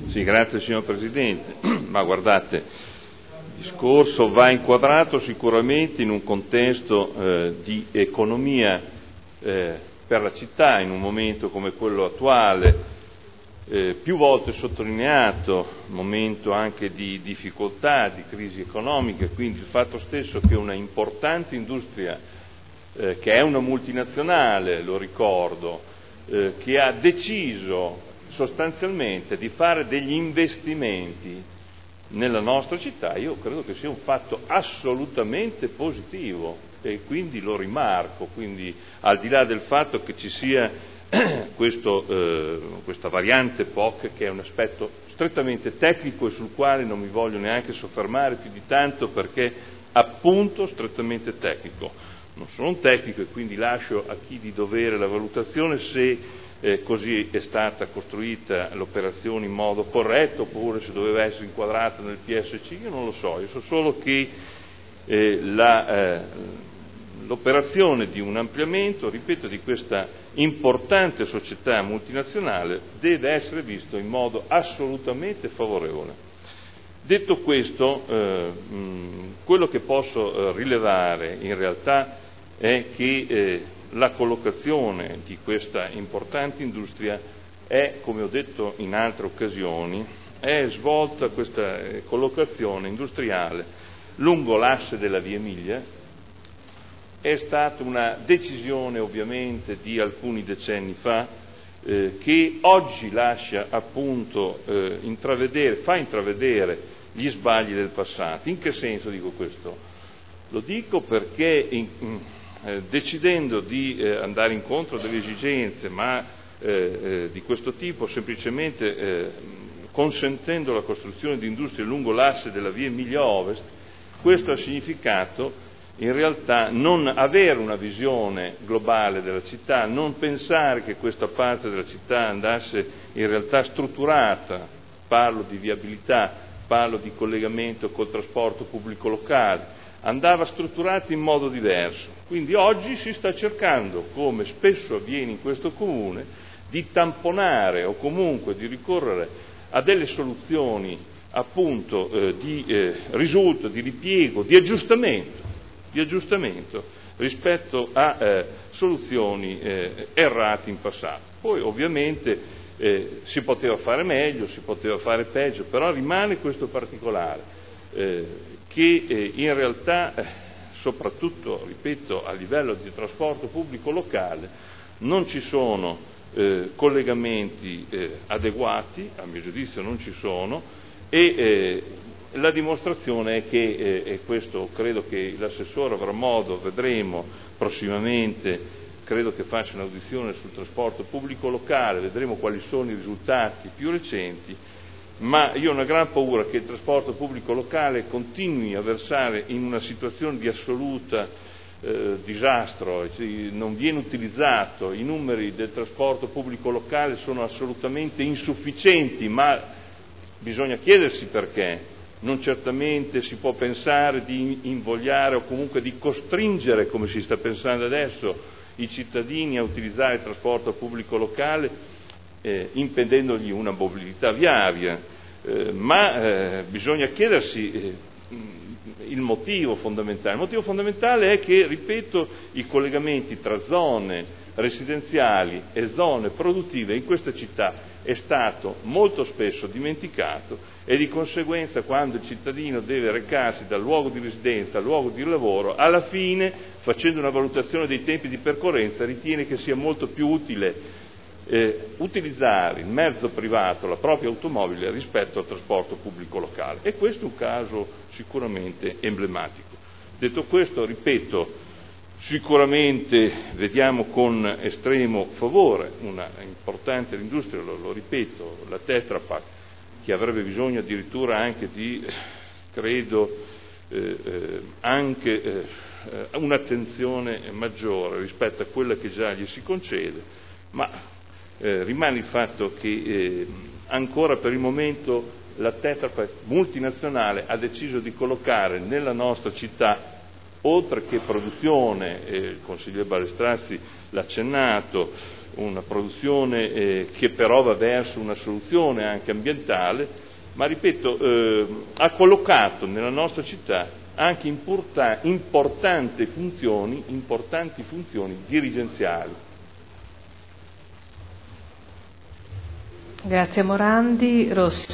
Sì, grazie signor Presidente. Ma guardate, il discorso va inquadrato sicuramente in un contesto di economia per la città, in un momento come quello attuale, più volte sottolineato, momento anche di difficoltà, di crisi economica, quindi il fatto stesso che una importante industria, che è una multinazionale, lo ricordo, che ha deciso sostanzialmente di fare degli investimenti nella nostra città, io credo che sia un fatto assolutamente positivo e quindi lo rimarco, quindi al di là del fatto che ci sia questa variante POC, che è un aspetto strettamente tecnico e sul quale non mi voglio neanche soffermare più di tanto perché appunto strettamente tecnico. Non sono un tecnico e quindi lascio a chi di dovere la valutazione se così è stata costruita l'operazione in modo corretto oppure se doveva essere inquadrata nel PSC, io non lo so, io so solo che l'operazione di un ampliamento, ripeto, di questa importante società multinazionale deve essere visto in modo assolutamente favorevole. Detto questo, quello che posso rilevare in realtà è che la collocazione di questa importante industria è, come ho detto in altre occasioni, è svolta questa collocazione industriale lungo l'asse della Via Emilia. È stata una decisione ovviamente di alcuni decenni fa che oggi lascia appunto fa intravedere gli sbagli del passato. In che senso dico questo? Lo dico perché decidendo di andare incontro a delle esigenze di questo tipo, semplicemente consentendo la costruzione di industrie lungo l'asse della Via Emilia Ovest, questo ha significato in realtà non avere una visione globale della città, non pensare che questa parte della città andasse in realtà strutturata, parlo di viabilità, parlo di collegamento col trasporto pubblico locale, andava strutturata in modo diverso. Quindi oggi si sta cercando, come spesso avviene in questo comune, di tamponare o comunque di ricorrere a delle soluzioni appunto di risultato, di ripiego, di aggiustamento rispetto a soluzioni errate in passato. Poi ovviamente si poteva fare meglio, si poteva fare peggio, però rimane questo particolare che in realtà, soprattutto, ripeto, a livello di trasporto pubblico locale, non ci sono collegamenti adeguati, a mio giudizio non ci sono, e la dimostrazione è che, e questo credo che l'assessore avrà modo, vedremo prossimamente, credo che faccia un'audizione sul trasporto pubblico locale, vedremo quali sono i risultati più recenti, ma io ho una gran paura che il trasporto pubblico locale continui a versare in una situazione di assoluta disastro, non viene utilizzato, i numeri del trasporto pubblico locale sono assolutamente insufficienti, ma bisogna chiedersi perché. Non certamente si può pensare di invogliare o comunque di costringere, come si sta pensando adesso, i cittadini a utilizzare il trasporto pubblico locale impedendogli una mobilità viaria, ma bisogna chiedersi il motivo fondamentale. Il motivo fondamentale è che, ripeto, i collegamenti tra zone residenziali e zone produttive in questa città è stato molto spesso dimenticato e di conseguenza quando il cittadino deve recarsi dal luogo di residenza al luogo di lavoro, alla fine, facendo una valutazione dei tempi di percorrenza, ritiene che sia molto più utile utilizzare il mezzo privato, la propria automobile, rispetto al trasporto pubblico locale. E questo è un caso sicuramente emblematico. Detto questo, ripeto, sicuramente vediamo con estremo favore una importante industria, lo ripeto, la Tetra Pak, che avrebbe bisogno addirittura anche di, credo, anche un'attenzione maggiore rispetto a quella che già gli si concede, ma rimane il fatto che ancora per il momento la Tetra Pak multinazionale ha deciso di collocare nella nostra città, oltre che produzione, il consigliere Balestrazzi l'ha accennato, una produzione che però va verso una soluzione anche ambientale, ma ripeto, ha collocato nella nostra città anche importanti funzioni dirigenziali. Grazie Morandi. Rossi.